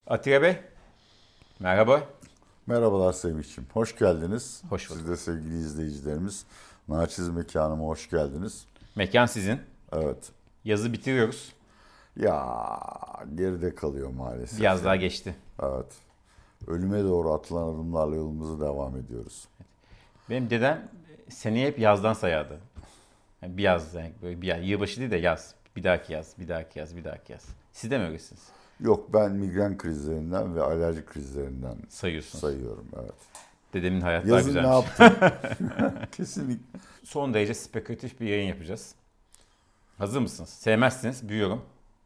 Atilla Bey, merhaba. Merhabalar Semih'ciğim. Hoş geldiniz. Hoş bulduk. Siz de sevgili izleyicilerimiz. Naçiz mekanıma hoş geldiniz. Mekan sizin. Evet. Yazı bitiriyoruz. Ya geride kalıyor maalesef. Biraz daha geçti. Evet. Ölüme doğru atılan adımlarla yolumuza devam ediyoruz. Benim dedem seneyi hep yazdan sayardı. Yani bir yaz, yani böyle bir yaz. Yılbaşı değil de yaz. Bir dahaki yaz, bir dahaki yaz, bir dahaki yaz. Siz de mi öylesiniz? Yok, ben migren krizlerinden ve alerji krizlerinden Sayıyorsunuz. sayıyorum. Evet. Dedemin hayatı daha Yazın ne güzelmiş. yaptın? Kesinlikle. Son derece spekülatif bir yayın yapacağız. Hazır mısınız? Sevmezsiniz, büyüyorum.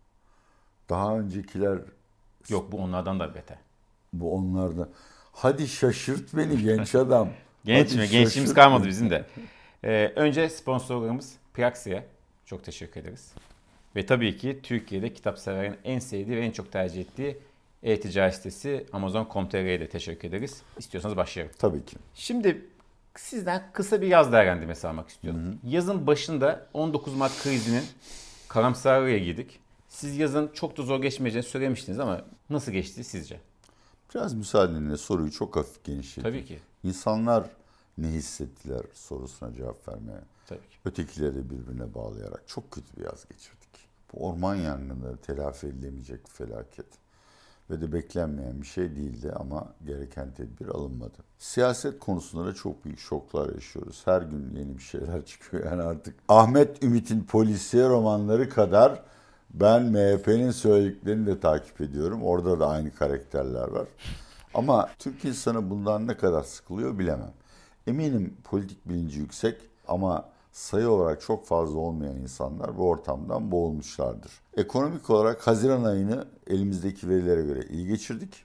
Daha öncekiler Yok, bu onlardan da beter. bu onlarda. Hadi şaşırt beni genç adam. Genç Hadi mi? Gençliğimiz şaşırt kalmadı beni. bizim de. Önce sponsorlarımız Praxis'e çok teşekkür ederiz. Ve tabii ki Türkiye'de kitap severlerin en sevdiği ve en çok tercih ettiği e-ticaret sitesi Amazon.com.tr'ye de teşekkür ederiz. İstiyorsanız başlayalım. Tabii ki. Şimdi sizden kısa bir yaz değerlendirmesi almak istiyorum. Yazın başında 19 Mart krizinin karamsarlığına girdik. Siz yazın çok da zor geçmeyeceğini söylemiştiniz ama nasıl geçti sizce? Biraz müsaadenle soruyu çok hafif genişleteyim. Tabii ki. İnsanlar ne hissettiler sorusuna cevap vermeye. Tabii ki. Ötekileri birbirine bağlayarak çok kötü bir yaz geçirdik. Bu orman yangınları telafi edilemeyecek bir felaket. Ve de beklenmeyen bir şey değildi ama gereken tedbir alınmadı. Siyaset konusunda da çok büyük şoklar yaşıyoruz. Her gün yeni bir şeyler çıkıyor. Yani artık Ahmet Ümit'in polisiye romanları kadar ben MHP'nin söylediklerini de takip ediyorum. Orada da aynı karakterler var. Ama Türk insanı bundan ne kadar sıkılıyor bilemem. Eminim politik bilinci yüksek ama sayı olarak çok fazla olmayan insanlar bu ortamdan boğulmuşlardır. Ekonomik olarak Haziran ayını elimizdeki verilere göre iyi geçirdik.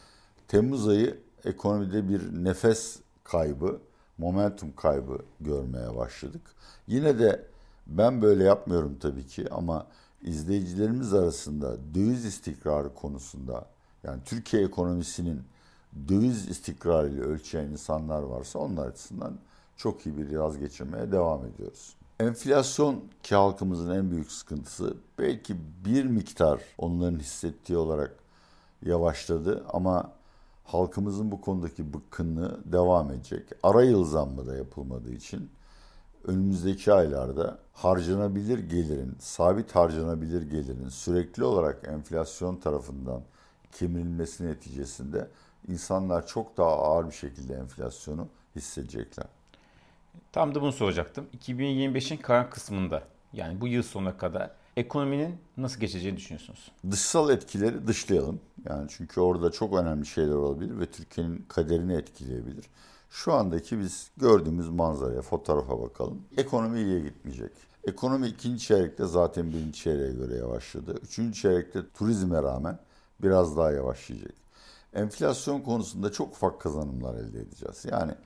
Temmuz ayı ekonomide bir nefes kaybı, momentum kaybı görmeye başladık. Yine de ben böyle yapmıyorum tabii ki ama izleyicilerimiz arasında döviz istikrarı konusunda, yani Türkiye ekonomisinin döviz istikrarıyla ölçen insanlar varsa onlar açısından çok iyi bir yaz geçirmeye devam ediyoruz. Enflasyon ki halkımızın en büyük sıkıntısı, belki bir miktar onların hissettiği olarak yavaşladı ama halkımızın bu konudaki bıkkınlığı devam edecek. Ara yıl zammı da yapılmadığı için önümüzdeki aylarda harcanabilir gelirin, sabit harcanabilir gelirin sürekli olarak enflasyon tarafından kemirilmesi neticesinde insanlar çok daha ağır bir şekilde enflasyonu hissedecekler. Tam da bunu soracaktım. 2025'in kalan kısmında, yani bu yıl sonuna kadar ekonominin nasıl geçeceğini düşünüyorsunuz? Dışsal etkileri dışlayalım. Yani çünkü orada çok önemli şeyler olabilir ve Türkiye'nin kaderini etkileyebilir. Şu andaki biz gördüğümüz manzaraya, fotoğrafa bakalım. Ekonomi iyiye gitmeyecek. Ekonomi ikinci çeyrekte zaten birinci çeyreğe göre yavaşladı. Üçüncü çeyrekte turizme rağmen biraz daha yavaşlayacak. Enflasyon konusunda çok ufak kazanımlar elde edeceğiz. Yani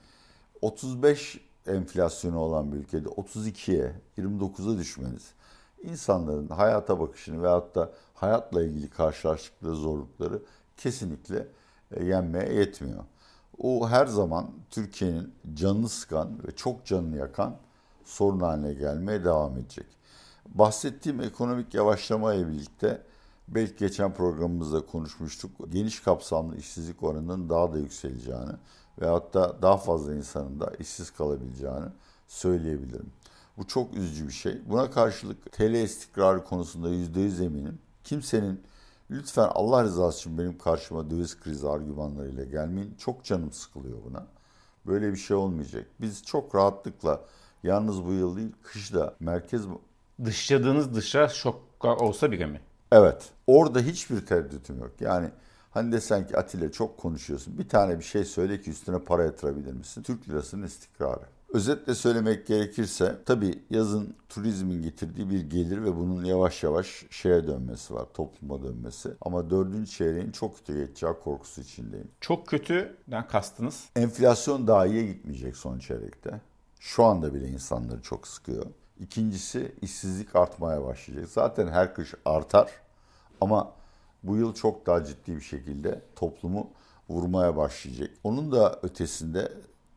35 enflasyonu olan bir ülkede 32'ye, 29'a düşmeniz insanların hayata bakışını veyahut da hayatla ilgili karşılaştıkları zorlukları kesinlikle yenmeye yetmiyor. O her zaman Türkiye'nin canını sıkan ve çok canını yakan sorun haline gelmeye devam edecek. Bahsettiğim ekonomik yavaşlamayla birlikte belki geçen programımızda konuşmuştuk. Geniş kapsamlı işsizlik oranının daha da yükseleceğini veyahut da daha fazla insanın da işsiz kalabileceğini söyleyebilirim. Bu çok üzücü bir şey. Buna karşılık TL istikrarı konusunda %100 eminim. Kimsenin lütfen Allah rızası için benim karşıma döviz krizi argümanlarıyla gelmeyin. Çok canım sıkılıyor buna. Böyle bir şey olmayacak. Biz çok rahatlıkla, yalnız bu yıl değil, kışta merkez... Dışladığınız dışa şoklar olsa bile mi? Evet, orada hiçbir tereddütüm yok. Yani hani desen ki Atilla çok konuşuyorsun. Bir tane bir şey söyle ki üstüne para yatırabilir misin? Türk lirasının istikrarı. Özetle söylemek gerekirse tabii yazın turizmin getirdiği bir gelir ve bunun yavaş yavaş şeye dönmesi var, topluma dönmesi. Ama dördüncü çeyreğin çok kötü geçeceği korkusu içindeyim. Çok kötüden kastınız. Enflasyon daha iyiye gitmeyecek son çeyrekte. Şu anda bile insanları çok sıkıyor. İkincisi işsizlik artmaya başlayacak. Zaten her kış artar ama bu yıl çok daha ciddi bir şekilde toplumu vurmaya başlayacak. Onun da ötesinde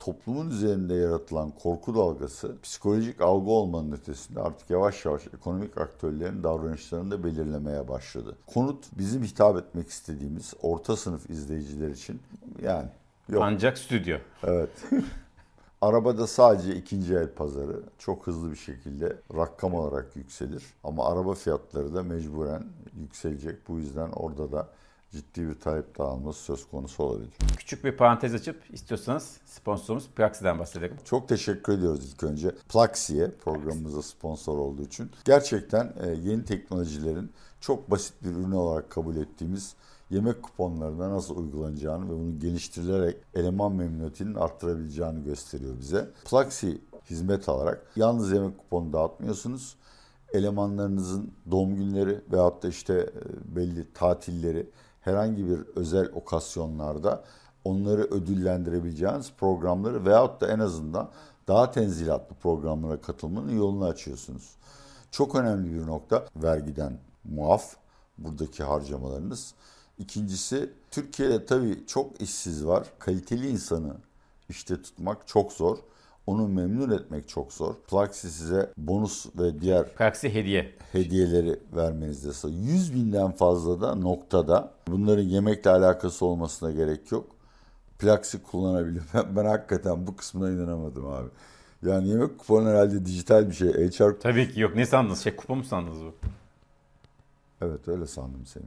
toplumun üzerinde yaratılan korku dalgası psikolojik algı olmanın ötesinde artık yavaş yavaş ekonomik aktörlerin davranışlarını da belirlemeye başladı. Konut bizim hitap etmek istediğimiz orta sınıf izleyiciler için yani yok. Ancak stüdyo. Evet. Arabada sadece ikinci el pazarı çok hızlı bir şekilde rakam olarak yükselir. Ama araba fiyatları da mecburen yükselecek. Bu yüzden orada da ciddi bir talep dağılması söz konusu olabilir. Küçük bir parantez açıp istiyorsanız sponsorumuz Praxis'den bahsedelim. Çok teşekkür ediyoruz ilk önce Plaxi'ye programımıza sponsor olduğu için. Gerçekten yeni teknolojilerin çok basit bir ürün olarak kabul ettiğimiz yemek kuponlarına nasıl uygulanacağını ve bunu geliştirilerek eleman memnuniyetinin arttırabileceğini gösteriyor bize. Plaxi hizmet alarak yalnız yemek kuponu dağıtmıyorsunuz. Elemanlarınızın doğum günleri veyahut da işte belli tatilleri herhangi bir özel okasyonlarda onları ödüllendirebileceğiniz programları veyahut da en azından daha tenzilatlı programlara katılmanın yolunu açıyorsunuz. Çok önemli bir nokta vergiden muaf buradaki harcamalarınız. İkincisi Türkiye'de tabii çok işsiz var. Kaliteli insanı işte tutmak çok zor. Onu memnun etmek çok zor. Plaxi size bonus ve diğer Praxis hediyeleri vermenizde sağ. 100.000'den fazla da noktada bunların yemekle alakası olmasına gerek yok. Plaxi kullanabiliyor. Ben hakikaten bu kısmına inanamadım abi. Yani yemek kuponu herhalde dijital bir şey. HR... Tabii ki yok. Ne sandınız? Kupon mu sandınız bu? Evet öyle sandım seni.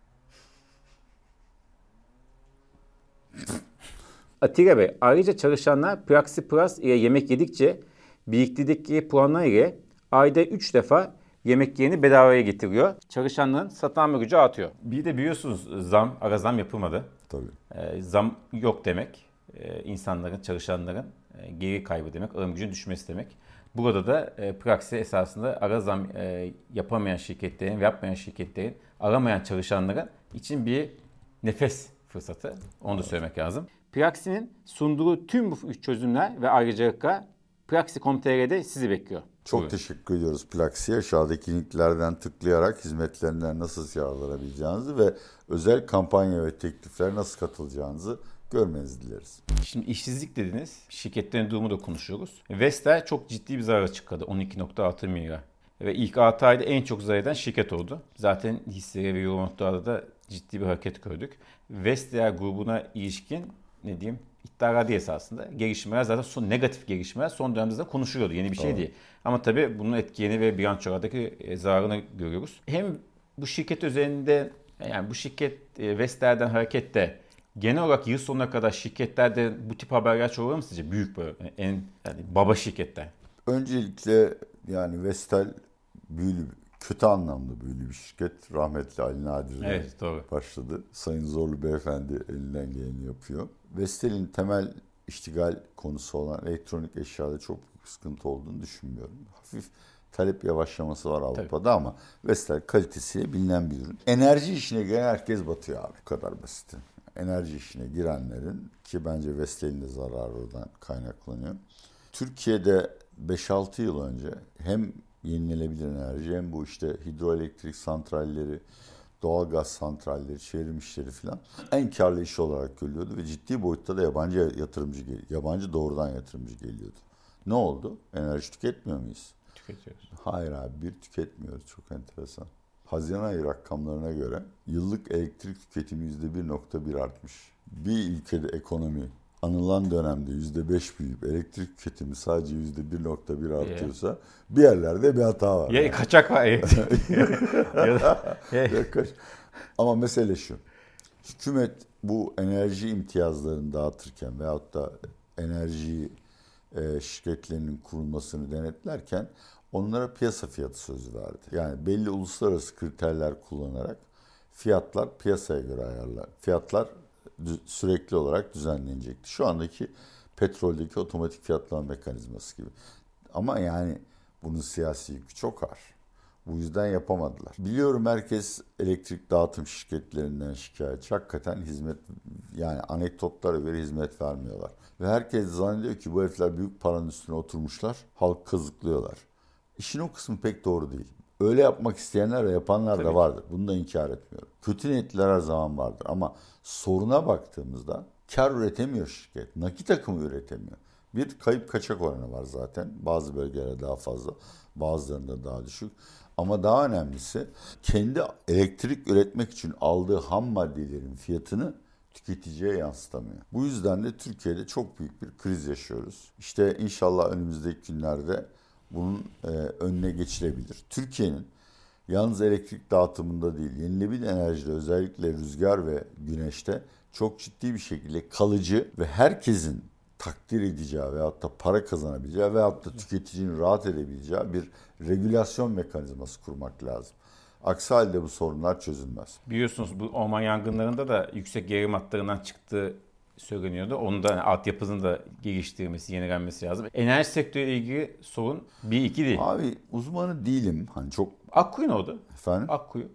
Atilla Bey, ayrıca çalışanlar Praxis Plus ile yemek yedikçe biriktirdikleri puanlar ile ayda 3 defa yemek yerini bedavaya getiriyor. Çalışanların satın alma gücü artıyor. Bir de biliyorsunuz ara zam yapılmadı. Tabii. Zam yok demek. İnsanların, çalışanların geri kaybı demek, alım gücünün düşmesi demek. Burada da Praxis esasında ara zam yapamayan şirketlerin ve yapmayan şirketlerin, aramayan çalışanların için bir nefes fırsatı. Onu da söylemek lazım. Praxis'in sunduğu tüm bu çözümler ve ayrıcalıklar Praxis.com.tr'de sizi bekliyor. Çok Buyurun. teşekkür ediyoruz Plaxi'ye. Aşağıdaki linklerden tıklayarak hizmetlerinden nasıl yararlanabileceğinizi ve özel kampanya ve tekliflere nasıl katılacağınızı görmenizi dileriz. Şimdi işsizlik dediniz. Şirketlerin durumu da konuşuyoruz. Vestel çok ciddi bir zarar açıkladı. 12.6 milyar. Ve ilk 6 ayda en çok zarar eden şirket oldu. Zaten hisseleri ve yorumluklarda da ciddi bir hareket gördük. Vestel grubuna ilişkin ne diyeyim iddialar değil esasında. Gelişmeler zaten negatif gelişmeler son dönemde de konuşuluyordu. Yeni bir şey değil. Ama tabii bunun etkilerini ve bilançolardaki zararını görüyoruz. Hem bu şirket üzerinde yani bu şirket Vestel'den hareketle genel olarak yıl sonuna kadar şirketlerde bu tip haberler çok olur mu sizce? Büyük böyle baba şirketler. Öncelikle yani Vestel kötü anlamda büyülü bir şirket. Rahmetli Ali Nadir'den başladı. Sayın Zorlu Beyefendi elinden geleni yapıyor. Vestel'in temel iştigal konusu olan elektronik eşyada çok büyük sıkıntı olduğunu düşünmüyorum. Hafif talep yavaşlaması var Avrupa'da ama Vestel kalitesiyle bilinen bir ürün. Enerji işine giren herkes batıyor abi. Bu kadar basit. Enerji işine girenlerin ki bence Vestel'in de zararı oradan kaynaklanıyor. Türkiye'de 5-6 yıl önce hem yenilenebilir enerji hem bu işte hidroelektrik santralleri, doğalgaz santralleri, çevrim işleri falan en karlı iş olarak görülüyordu ve ciddi boyutta da yabancı doğrudan yatırımcı geliyordu. Ne oldu? Enerji tüketmiyor muyuz? Tüketiyoruz. Hayır abi tüketmiyoruz. Çok enteresan. Haziran ayı rakamlarına göre yıllık elektrik tüketimi %1.1 artmış. Bir ülkede ekonomi anılan dönemde %5 büyüyüp elektrik tüketimi sadece %1.1 artıyorsa bir yerlerde bir hata var. Ya kaçak var. Ama mesele şu. Hükümet bu enerji imtiyazlarını dağıtırken veyahut da enerji şirketlerinin kurulmasını denetlerken onlara piyasa fiyatı sözü verdi. Yani belli uluslararası kriterler kullanarak fiyatlar piyasaya göre fiyatlar sürekli olarak düzenlenecekti. Şu andaki petroldeki otomatik fiyatlama mekanizması gibi. Ama yani bunun siyasi yükü çok ağır. Bu yüzden yapamadılar. Biliyorum herkes elektrik dağıtım şirketlerinden şikayetçi. Hakikaten yani anekdotlara göre hizmet vermiyorlar. Ve herkes zannediyor ki bu herifler büyük paranın üstüne oturmuşlar, halk kazıklıyorlar. İşin o kısmı pek doğru değil. Öyle yapmak isteyenler ve yapanlar da vardır. Bunu da inkar etmiyorum. Kötü niyetliler her zaman vardır ama soruna baktığımızda kar üretemiyor şirket. Nakit akımı üretemiyor. Bir kayıp kaçak oranı var zaten. Bazı bölgelerde daha fazla, bazılarında daha düşük. Ama daha önemlisi kendi elektrik üretmek için aldığı ham maddelerin fiyatını tüketiciye yansıtamıyor. Bu yüzden de Türkiye'de çok büyük bir kriz yaşıyoruz. İşte inşallah önümüzdeki günlerde bunun önüne geçilebilir. Türkiye'nin yalnız elektrik dağıtımında değil, yenilenebilir enerjide özellikle rüzgar ve güneşte çok ciddi bir şekilde kalıcı ve herkesin takdir edeceği veyahut da para kazanabileceği veyahut da tüketicinin rahat edebileceği bir regülasyon mekanizması kurmak lazım. Aksi halde bu sorunlar çözülmez. Biliyorsunuz bu orman yangınlarında da yüksek gerilim hatlarından çıktığı söyleniyordu. Onun da altyapısını da geliştirmesi, yenilenmesi lazım. Enerji sektörüyle ilgili sorun 1-2 değil. Abi uzmanı değilim. Hani çok... Akkuyu ne oldu? Efendim? Akkuyu.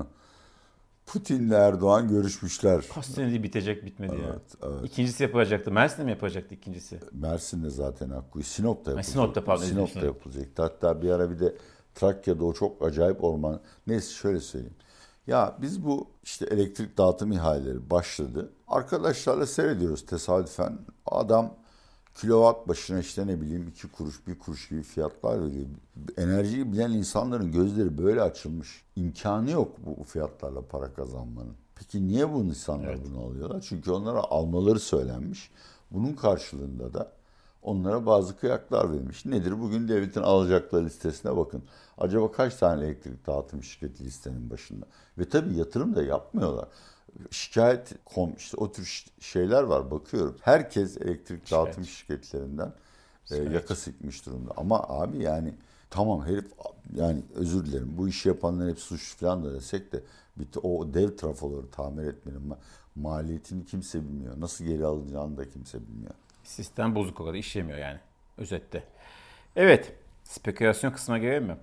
Putin'le Erdoğan görüşmüşler. Kaç senedir bitecek bitmedi ya. Evet. İkincisi yapılacaktı. Mersin'de mi yapacaktı ikincisi? Mersin'de zaten Akkuyu. Sinop'ta yapılacak. Sinop'ta pardon. Sinop'ta yapılacaktı. Hatta bir ara bir de Trakya'da o çok acayip orman. Neyse şöyle söyleyeyim. Ya biz bu işte elektrik dağıtım ihaleleri başladı. Arkadaşlarla seyrediyoruz tesadüfen. Adam kilowatt başına işte ne bileyim 2 kuruş 1 kuruş gibi fiyatlar veriyor. Enerjiyi bilen insanların gözleri böyle açılmış. İmkanı yok bu fiyatlarla para kazanmanın. Peki niye bu insanlar bunu alıyorlar? Çünkü onlara almaları söylenmiş. Bunun karşılığında da onlara bazı kıyaklar verilmiş. Nedir? Bugün devletin alacakları listesine bakın. Acaba kaç tane elektrik dağıtım şirketi listenin başında? Ve tabii yatırım da yapmıyorlar. Şikayet.com işte o tür şeyler var bakıyorum. Herkes elektrik dağıtım şirketlerinden yaka sıkmış durumda. Ama abi yani tamam herif yani özür dilerim bu işi yapanların hep suçlu falan da desek de o dev trafoları tamir etmenin maliyetini kimse bilmiyor. Nasıl geri alınacağını da kimse bilmiyor. Sistem bozuk olarak işlemiyor yani özette. Evet, spekülasyon kısmına gelelim mi?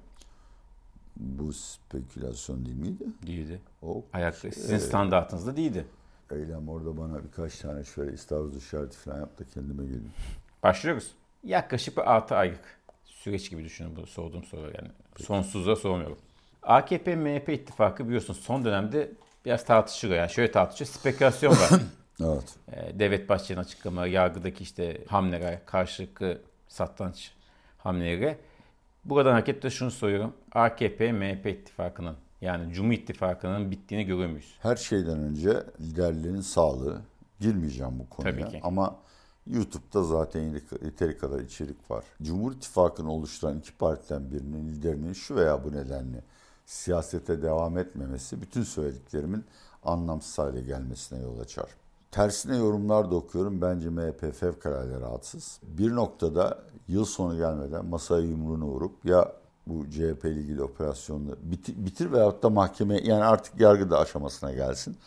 Bu spekülasyon değil miydi? Değildi. O Ayakta sizin standartınızda değildi. Eylem orada bana birkaç tane şöyle istavriz işareti falan yap da kendime gelin. Başlıyoruz. Yaklaşık bir 6 aylık süreç gibi düşünün bu sorduğum soru yani. Sonsuzluğa sormuyorum. AKP-MHP ittifakı biliyorsunuz son dönemde biraz tartışılıyor. Yani şöyle tartışıyor. Spekülasyon var. Evet. Devlet Bahçeli'nin açıklamaları, yargıdaki işte hamleler, karşılıklı satranç hamleleri. Buradan hareketle şunu soruyorum. AKP-MHP ittifakının yani Cumhur İttifakı'nın bittiğini görüyor muyuz? Her şeyden önce liderlerin sağlığı. Girmeyeceğim bu konuya. Tabii ki. Ama YouTube'da zaten yeteri kadar içerik var. Cumhur İttifakı'nı oluşturan iki partiden birinin liderinin şu veya bu nedenle siyasete devam etmemesi bütün söylediklerimin anlamsız hale gelmesine yol açar. Tersine yorumlar da okuyorum. Bence MHP fevkalade rahatsız. Bir noktada yıl sonu gelmeden masaya yumruğunu vurup ya bu CHP ile ilgili operasyonu bitir veyahut da mahkeme yani artık yargıda aşamasına gelsin.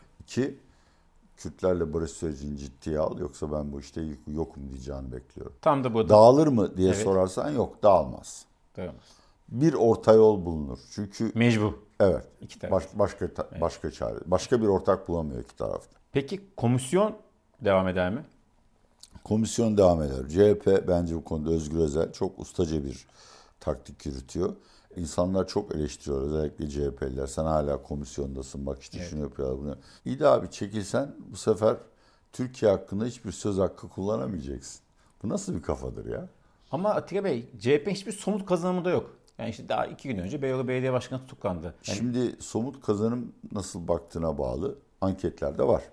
2. Kürtlerle barış sürecini ciddiye al yoksa ben bu işte yokum diyeceğini bekliyorum. Tam da bu Dağılır mı diye sorarsan yok dağılmaz. Tamam. Bir orta yol bulunur. Çünkü Mecbur. evet. İki taraf. Başka çare. Başka bir ortak bulamıyor iki tarafta. Peki komisyon devam eder mi? Komisyon devam eder. CHP bence bu konuda Özgür Özel çok ustaca bir taktik yürütüyor. İnsanlar çok eleştiriyor özellikle CHP'liler. Sen hala komisyondasın bak işte şunu yapıyorlar bunu. İyi de abi çekilsen bu sefer Türkiye hakkında hiçbir söz hakkı kullanamayacaksın. Bu nasıl bir kafadır ya? Ama Atilla Bey CHP hiçbir somut kazanımı da yok. Yani işte daha 2 gün önce Beyoğlu Belediye Başkanı tutuklandı. Yani Şimdi somut kazanım nasıl baktığına bağlı anketlerde var.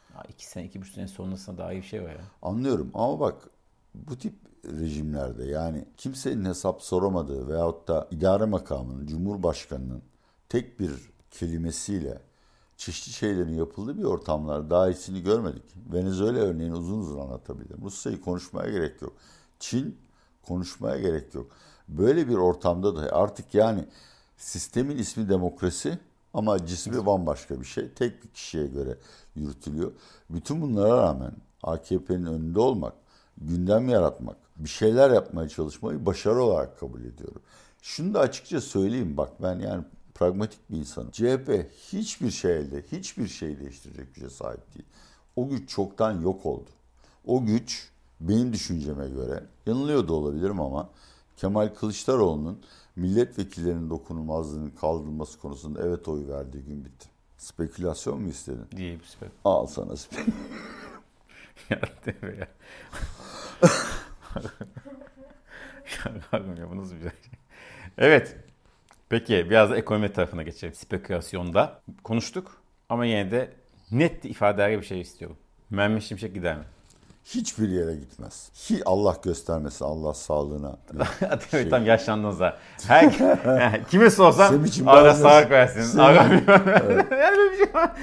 2 sene, 2,5 sene sonrasında daha iyi bir şey var ya. Anlıyorum ama bak bu tip rejimlerde yani kimsenin hesap soramadığı veyahut da idare makamının, Cumhurbaşkanı'nın tek bir kelimesiyle çeşitli şeylerin yapıldığı bir ortamlar daha iyisini görmedik. Venezuela örneğini uzun uzun anlatabilirim. Rusya'yı konuşmaya gerek yok. Çin konuşmaya gerek yok. Böyle bir ortamda da artık yani sistemin ismi demokrasi ama cismi bambaşka bir şey. Tek bir kişiye göre yürütülüyor. Bütün bunlara rağmen AKP'nin önünde olmak, gündem yaratmak, bir şeyler yapmaya çalışmayı başarı olarak kabul ediyorum. Şunu da açıkça söyleyeyim bak ben yani pragmatik bir insanım. CHP hiçbir şey değiştirecek güce sahip değil. O güç çoktan yok oldu. O güç benim düşünceme göre yanılıyor da olabilirim ama Kemal Kılıçdaroğlu'nun milletvekillerinin dokunulmazlığının kaldırılması konusunda evet oyu verdiği gün bitti. Spekülasyon mu istedin? Değil bu sefer. Al sana Ya deme ya. Ya bu nasıl bir şey? Evet. Peki biraz da ekonomi tarafına geçelim. Spekülasyonda konuştuk ama yine de net ifadeyle bir şey istiyorum. Mehmet Şimşek gider mi? Hiçbir yere gitmez. Allah göstermesin, Allah sağlığına. Evet, tam yaşlandınız ha. Yani kime sorsam Semih'cim, Allah bazı- sağlık versin. Allah Evet. yani böyle bir şey var.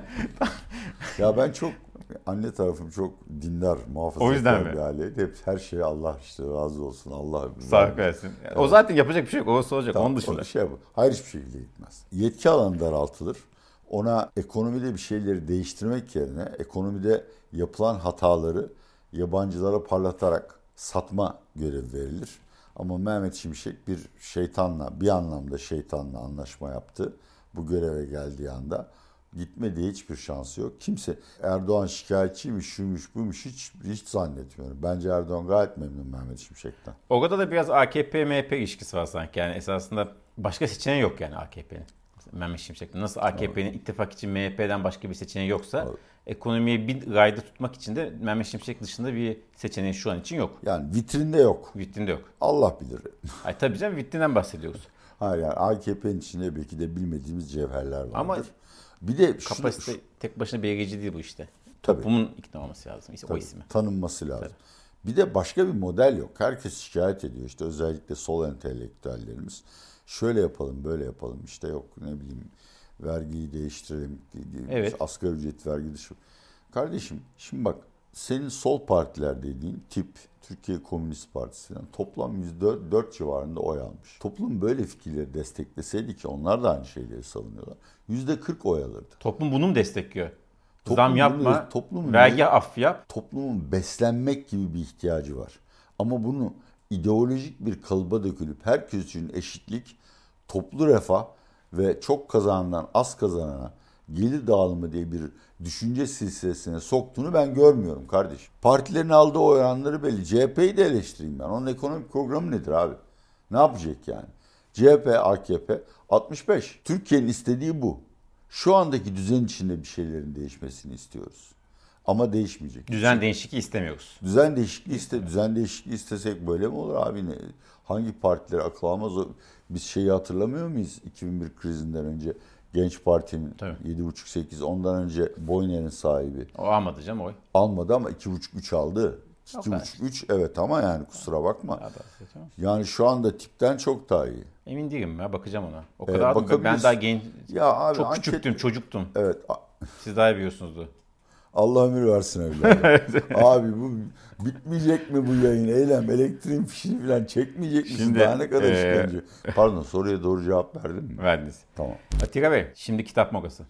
Ya ben çok, anne tarafım çok dindar, O muhafazakar yüzden mi? bir aileydi. Hep her şeye Allah işte razı olsun, Allah Sağlık versin. Yani o zaten yapacak bir şey yok. O olacak. Tamam, Onun dışında. o şey bu. Hayır, hiçbir şekilde gitmez. Yetki alanı daraltılır. Ona ekonomide bir şeyleri değiştirmek yerine ekonomide yapılan hataları yabancılara parlatarak satma görevi verilir. Ama Mehmet Şimşek bir şeytanla, bir anlamda şeytanla anlaşma yaptı. Bu göreve geldiği anda gitme diye hiçbir şansı yok. Kimse Erdoğan şikayetçiymiş, şuymuş, buymuş hiç zannetmiyorum. Bence Erdoğan gayet memnun Mehmet Şimşek'ten. Orada da biraz AKP-MHP ilişkisi var sanki. Yani esasında başka seçeneği yok yani AKP'nin. Mehmet Şimşek'ten. Nasıl AKP'nin ittifak için MHP'den başka bir seçeneği yoksa ekonomiyi bir rayda tutmak için de Mehmet Şimşek dışında bir seçeneği şu an için yok. Yani vitrinde yok. Vitrinde yok. Allah bilir. Ay tabii canım, vitrinden bahsediyoruz. Hayır, yani AKP'nin içinde belki de bilmediğimiz cevherler vardır. Ama bir de kapasite tek başına belirleyici değil bu işte. Tabii. Toplumun ikna olması lazım. İşte o Tabii, ismi. tanınması lazım. Tabii. Bir de başka bir model yok. Herkes şikayet ediyor. İşte özellikle sol entelektüellerimiz. Şöyle yapalım, böyle yapalım. İşte yok ne bileyim, vergiyi değiştirelim. Evet. Asgari ücret vergi dışı. Kardeşim şimdi bak, senin sol partiler dediğin tip Türkiye Komünist Partisi'nden toplam %4 civarında oy almış. Toplum böyle fikirleri destekleseydi, ki onlar da aynı şeyleri savunuyorlar, %40 oy alırdı. Toplum bunu mu destekliyor? Toplum Zam bunu- yapma, toplumun vergi af yap. Toplumun beslenmek gibi bir ihtiyacı var. Ama bunu ideolojik bir kalıba dökülüp herkes için eşitlik, toplu refah ve çok kazanandan az kazanana gelir dağılımı diye bir düşünce silsilesine soktuğunu ben görmüyorum kardeşim. Partilerin aldığı oranları belli. CHP'yi de eleştireyim ben. Onun ekonomik programı nedir abi? Ne yapacak yani? CHP, AKP 65. Türkiye'nin istediği bu. Şu andaki düzen içinde bir şeylerin değişmesini istiyoruz. Ama değişmeyecek. Düzen değişikliği istemiyoruz. Düzen değişikliği istesek böyle mi olur abi? Hangi partileri akıl almaz? Biz şeyi hatırlamıyor muyuz? 2001 krizinden önce Genç Parti'nin 7,5-8, ondan önce Boyner'in sahibi. O almadı canım oy. Almadı ama 2,5-3 aldı. 2,5-3 evet, ama yani kusura bakma. Yani şu anda tipten çok daha iyi. Emin değilim ya, bakacağım ona. O kadar ben bakabilirsin. daha genç, Ya abi, çok küçüktüm, çocuktum. Evet. Siz daha iyi biliyorsunuzdu. Allah ömür versin evladım. Abi bu bitmeyecek mi bu yayın? Eylem, elektriğin fişini falan çekmeyecek misin? Şimdi, Daha ne kadar işkence? Pardon, soruya doğru cevap verdin mi? Verdiniz. Tamam. Atilla Bey, şimdi kitap mogası.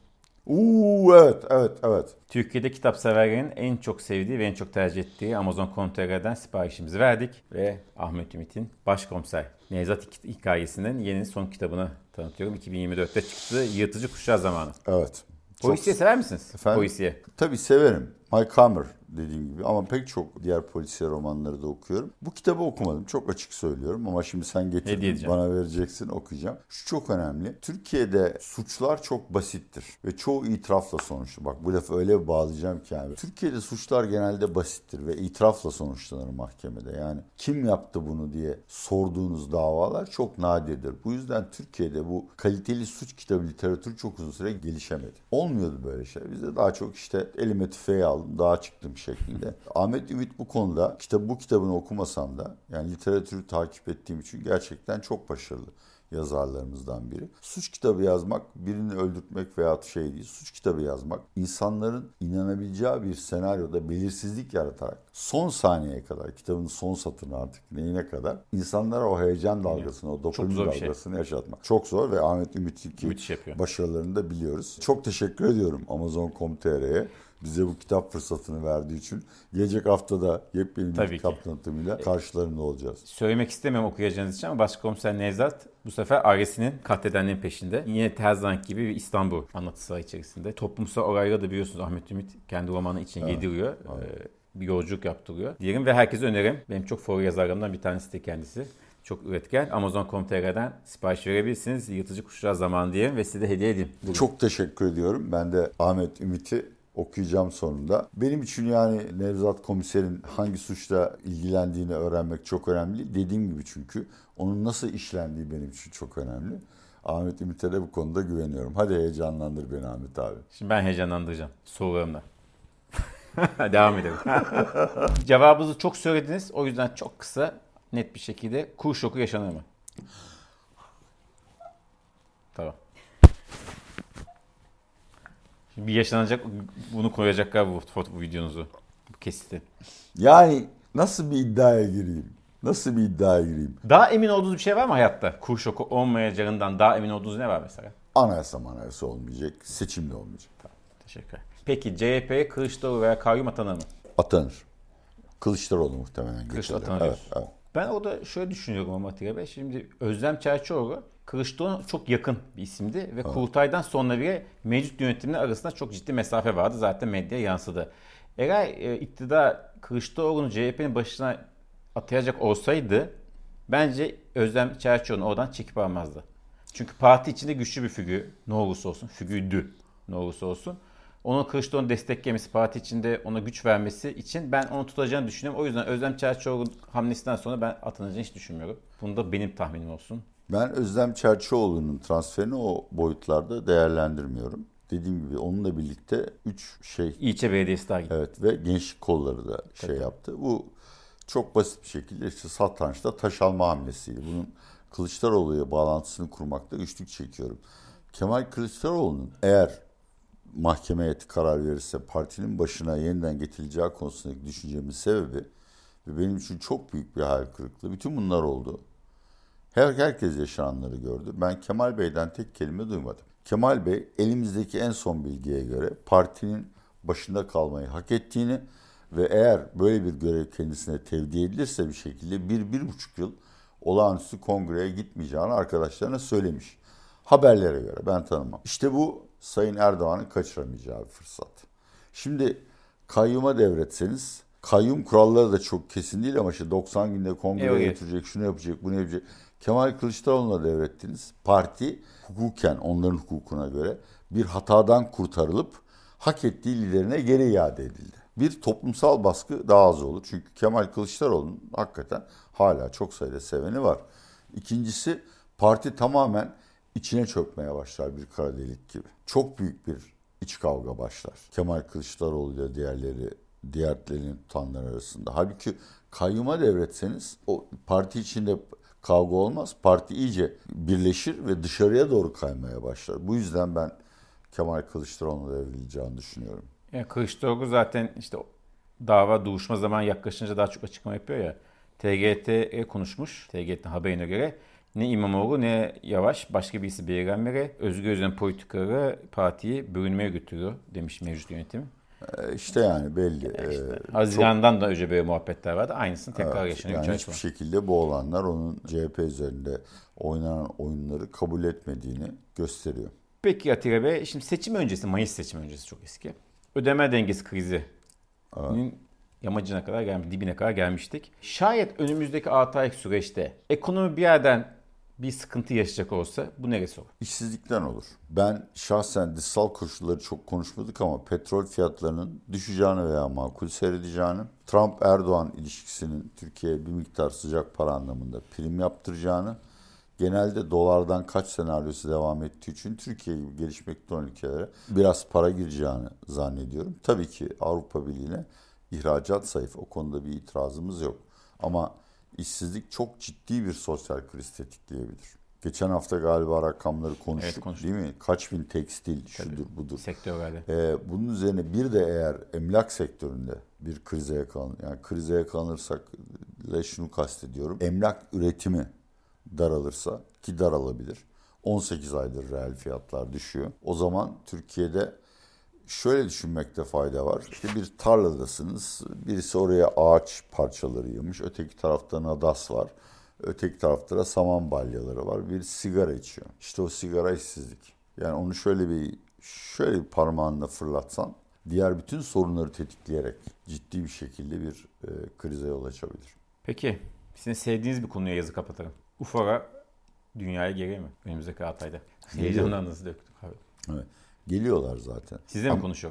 Evet. Türkiye'de kitap severlerin en çok sevdiği ve en çok tercih ettiği Amazon.com.tr'den siparişimizi verdik. Ve Ahmet Ümit'in Başkomiser Nevzat hikayesinin yeni son kitabını tanıtıyorum. 2024'te çıktı. Yırtıcı Kuşlar Zamanı. Evet. Polisiye sever misiniz? Efendim? Polisiye. Tabii severim. Mike Hammer dediğim gibi, ama pek çok diğer polisiye romanları da okuyorum. Bu kitabı okumadım, çok açık söylüyorum, ama şimdi sen getirdin, bana vereceksin, okuyacağım. Şu çok önemli. Türkiye'de suçlar çok basittir ve çoğu itirafla sonuçlanır. Bak, bu lafı öyle bağlayacağım ki abi. Türkiye'de suçlar genelde basittir ve itirafla sonuçlanır mahkemede. Yani kim yaptı bunu diye sorduğunuz davalar çok nadirdir. Bu yüzden Türkiye'de bu kaliteli suç kitabı literatürü çok uzun süre gelişemedi. Olmuyordu böyle şey. Bizde daha çok işte elime tüfeği aldım, dağa çıktım şeklinde. Ahmet Ümit bu konuda, bu kitabını okumasam da, yani literatürü takip ettiğim için gerçekten çok başarılı yazarlarımızdan biri. Suç kitabı yazmak, birini öldürtmek veya değil. Suç kitabı yazmak, insanların inanabileceği bir senaryoda belirsizlik yaratarak son saniyeye kadar, kitabın son satırına artık neyine kadar, insanlara o heyecan dalgasını, o dopamin dalgasını yaşatmak. Çok zor ve Ahmet Ümit'in başarılarını da biliyoruz. Çok teşekkür ediyorum Amazon.com.tr'ye. Bize bu kitap fırsatını verdiği için. Gelecek haftada yepyeni bir kitap tanıtımıyla karşılarında olacağız. Söylemek istemiyorum okuyacağınız için ama Başkomiser Nevzat bu sefer ailesinin katledenlerin peşinde. Yine Terzan gibi bir İstanbul anlatısı içerisinde. Toplumsal olayları da biliyorsunuz Ahmet Ümit kendi romanı için yediriyor. Evet. Bir yolculuk yaptırıyor diyelim ve herkese öneririm. Benim çok favori yazarlarımdan bir tanesi de kendisi. Çok üretken. Amazon.com.tr'den sipariş verebilirsiniz. Yırtıcı Kuşlar Zamanı diye ve size de hediye edeyim. Çok teşekkür ediyorum. Ben de Ahmet Ümit'i okuyacağım sonunda. Benim için yani Nevzat Komiser'in hangi suçla ilgilendiğini öğrenmek çok önemli. Dediğim gibi çünkü onun nasıl işlendiği benim için çok önemli. Ahmet Ümit'e de bu konuda güveniyorum. Hadi heyecanlandır beni Ahmet abi. Şimdi ben heyecanlandıracağım sorularımla. Devam edelim. Cevabınızı çok söylediniz. O yüzden çok kısa, net bir şekilde kur şoku yaşanır mı? Tamam. Şimdi bir yaşanacak, bunu koyacaklar bu videonuzu. Bu kesiti. Yani nasıl bir iddiaya gireyim? Nasıl bir iddiaya gireyim? Daha emin olduğunuz bir şey var mı hayatta? Kur şoku olmayacağından daha emin olduğunuz ne var mesela? Anayasa olmayacak, seçim de olmayacak. Tamam, teşekkürler. Peki CHP'ye Kılıçdaroğlu veya kayyum atanır mı? Atanır. Kılıçdaroğlu muhtemelen Kılıçdaroğlu geçerler. atanır. Evet. Ben orada şöyle düşünüyorum ama Atilla Bey. Şimdi Özlem Çerçioğlu Kılıçdaroğlu'na çok yakın bir isimdi ve Kurultay'dan sonra bile mevcut yönetimler arasında çok ciddi mesafe vardı. Zaten medyaya yansıdı. Eğer iktidar Kılıçdaroğlu'nu CHP'nin başına atayacak olsaydı bence Özlem Çerçioğlu'nu oradan çekip almazdı. Çünkü parti içinde güçlü bir figür ne olursa olsun, figürdü ne olursa olsun. Onun Kılıçdaroğlu'nu desteklemesi, parti içinde ona güç vermesi için ben onu tutacağını düşünüyorum. O yüzden Özlem Çerçioğlu hamlesinden sonra ben atanacağını hiç düşünmüyorum. Bunu da benim tahminim olsun. Ben Özlem Çerçioğlu'nun transferini o boyutlarda değerlendirmiyorum. Dediğim gibi onunla birlikte 3 İlçe belediyesi daha gitti. evet ve gençlik kolları da yaptı. Bu çok basit bir şekilde işte satrançta taş alma hamlesiydi. Bunun Kılıçdaroğlu'ya bağlantısını kurmakta güçlük çekiyorum. Kemal Kılıçdaroğlu'nun eğer mahkeme heyeti karar verirse partinin başına yeniden getirileceği konusundaki düşüncemin sebebi ve benim için çok büyük bir hayal kırıklığı. Bütün bunlar oldu. Herkes yaşananları gördü. Ben Kemal Bey'den tek kelime duymadım. Kemal Bey elimizdeki en son bilgiye göre partinin başında kalmayı hak ettiğini ve eğer böyle bir görev kendisine tevdi edilirse bir şekilde 1-1,5 yıl olağanüstü kongreye gitmeyeceğini arkadaşlarına söylemiş. Haberlere göre ben tanımam. İşte bu Sayın Erdoğan'ın kaçıramayacağı bir fırsat. Şimdi kayyuma devretseniz, kayyum kuralları da çok kesin değil ama işte 90 günde kongreye götürecek, şunu yapacak, bunu yapacak. Kemal Kılıçdaroğlu'na devrettiniz. Parti hukuken onların hukukuna göre bir hatadan kurtarılıp hak ettiği liderine geri iade edildi. Bir toplumsal baskı daha az olur. Çünkü Kemal Kılıçdaroğlu'nun hakikaten hala çok sayıda seveni var. İkincisi parti tamamen içine çökmeye başlar bir kara delik gibi. Çok büyük bir iç kavga başlar. Kemal Kılıçdaroğlu ile diğerlerini tutanlar arasında. Halbuki kayyuma devretseniz o parti içinde kavga olmaz. Parti iyice birleşir ve dışarıya doğru kaymaya başlar. Bu yüzden ben Kemal Kılıçdaroğlu'na devrileceğini düşünüyorum. Yani Kılıçdaroğlu zaten işte dava duruşma zamanı yaklaşınca daha çok açıklama yapıyor ya. TGRT'ye konuşmuş. TGRT haberine göre ne İmamoğlu ne Yavaş başka birisi belirlenmeye Özgür Özel'in politikaları partiyi bölünmeye götürüyor demiş mevcut yönetim. İşte yani belli. İşte, Haziran'dan da önce böyle muhabbetler vardı. Aynısını tekrar yaşanıyor. Yani hiçbir şekilde bu olanlar onun CHP üzerinde oynanan oyunları kabul etmediğini gösteriyor. Peki Atilla Bey, şimdi seçim öncesi, Mayıs seçim öncesi çok eski. Ödeme dengesi krizinin yamacına kadar gelmiş, dibine kadar gelmiştik. Şayet önümüzdeki 6 aylık süreçte ekonomi bir yerden bir sıkıntı yaşayacak olsa bu neresi olur? İşsizlikten olur. Ben şahsen dışsal koşulları çok konuşmadık ama petrol fiyatlarının düşeceğini veya makul seyredeceğini, Trump-Erdoğan ilişkisinin Türkiye'ye bir miktar sıcak para anlamında prim yaptıracağını, genelde dolardan kaç senaryosu devam ettiği için Türkiye gibi gelişmekte olan ülkelere biraz para gireceğini zannediyorum. Tabii ki Avrupa Birliği'ne ihracat zayıf. O konuda bir itirazımız yok. Ama işsizlik çok ciddi bir sosyal kriz tetikleyebilir. Geçen hafta galiba rakamları konuştuk, değil mi? Kaç bin tekstil, şudur budur. Sektörlerde. Bunun üzerine bir de eğer emlak sektöründe bir krize yakalanır, yani krize yakalanırsak şunu kastediyorum. Emlak üretimi daralırsa ki daralabilir. 18 aydır reel fiyatlar düşüyor. O zaman Türkiye'de şöyle düşünmekte fayda var. İşte bir tarladasınız. Birisi oraya ağaç parçaları yığmış. Öteki tarafta nadas var. Öteki tarafta da saman balyaları var. Bir sigara içiyor. İşte o sigara işsizlik. Yani onu şöyle bir parmağınla fırlatsan diğer bütün sorunları tetikleyerek ciddi bir şekilde bir krize yol açabilir. Peki sizin sevdiğiniz bir konuya yazı kapatalım. UFO'ya dünyaya gelir mi? Önümüzdeki 6 ayda. Heyecandan nasıl döktük abi? Evet. Geliyorlar zaten. Sizle mi konuşuyorlar?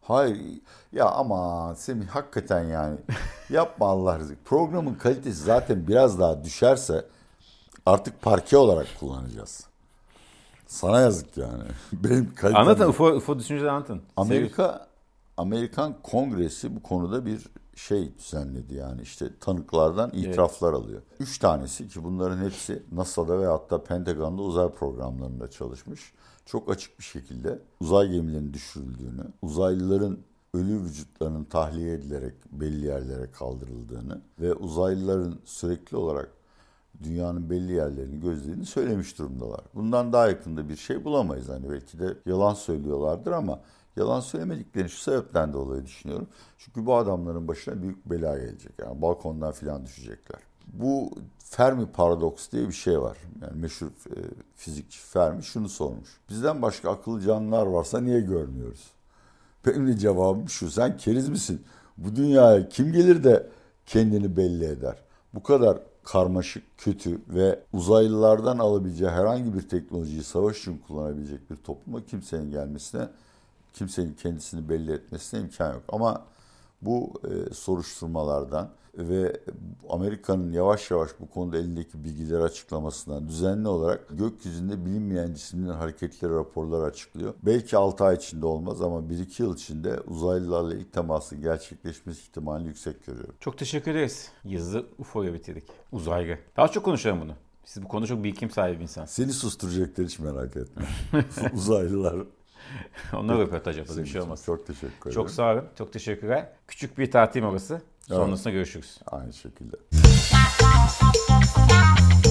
Hayır ya ama Semih hakikaten yani yapma Allah rızkı. Programın kalitesi zaten biraz daha düşerse artık parke olarak kullanacağız. Sana yazık yani. Benim kalitem... Anlatın UFO düşünceleri anlatın. Amerikan Kongresi bu konuda bir şey düzenledi yani işte tanıklardan itiraflar alıyor. 3 tanesi ki bunların hepsi NASA'da ve hatta Pentagon'da uzay programlarında çalışmış. Çok açık bir şekilde uzay gemilerinin düşürüldüğünü, uzaylıların ölü vücutlarının tahliye edilerek belli yerlere kaldırıldığını ve uzaylıların sürekli olarak dünyanın belli yerlerini gözlediğini söylemiş durumdalar. Bundan daha yakında bir şey bulamayız. Hani belki de yalan söylüyorlardır ama yalan söylemediklerini şu sebepten dolayı düşünüyorum. Çünkü bu adamların başına büyük bela gelecek. Yani balkondan filan düşecekler. Bu Fermi paradoks diye bir şey var. Yani meşhur fizikçi Fermi şunu sormuş. Bizden başka akıllı canlılar varsa niye görmüyoruz? Benim de cevabım şu. Sen keriz misin? Bu dünyaya kim gelir de kendini belli eder? Bu kadar karmaşık, kötü ve uzaylılardan alabileceği herhangi bir teknolojiyi savaş için kullanabilecek bir topluma kimsenin gelmesine, kimsenin kendisini belli etmesine imkan yok. Ama bu soruşturmalardan ve Amerika'nın yavaş yavaş bu konuda elindeki bilgileri açıklamasından düzenli olarak gökyüzünde bilinmeyen cisimlerin hareketleri raporları açıklıyor. Belki 6 ay içinde olmaz ama 1-2 yıl içinde uzaylılarla ilk temasın gerçekleşmesi ihtimalini yüksek görüyorum. Çok teşekkür ederiz. Yazı UFO'ya bitirdik. Uzaylı. Daha çok konuşalım bunu. Siz bu konuda çok birikim sahibi bir insan. Seni susturacaklar hiç merak etme. Uzaylılar. Onlara röportaj yaparız. Bir şey olmaz. Çok teşekkür ederim. Çok sağ olun. Çok teşekkürler. Küçük bir tatil molası. Sonrasında görüşürüz. Aynı şekilde.